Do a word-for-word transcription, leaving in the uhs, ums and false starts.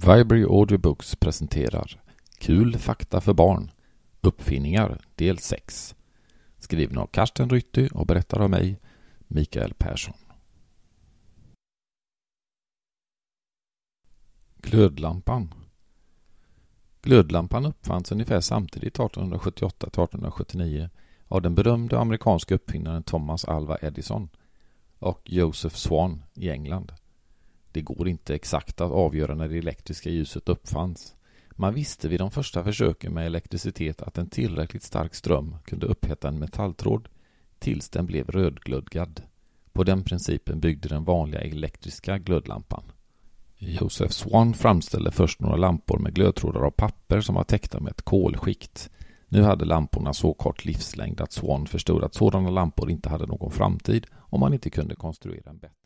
Vibrary Audiobooks presenterar Kul fakta för barn. Uppfinningar del sex. Skriven av Karsten Rytty och berättar av mig, Mikael Persson. Glödlampan. Glödlampan uppfanns ungefär samtidigt arton sjuttioåtta till arton sjuttionio av den berömde amerikanska uppfinnaren Thomas Alva Edison och Joseph Swan i England. Det går inte exakt att avgöra när det elektriska ljuset uppfanns. Man visste vid de första försöken med elektricitet att en tillräckligt stark ström kunde upphetta en metalltråd tills den blev rödglödgad. På den principen byggde den vanliga elektriska glödlampan. Joseph Swan framställde först några lampor med glödtrådar av papper som var täckta med ett kolskikt. Nu hade lamporna så kort livslängd att Swan förstod att sådana lampor inte hade någon framtid om man inte kunde konstruera en bättre.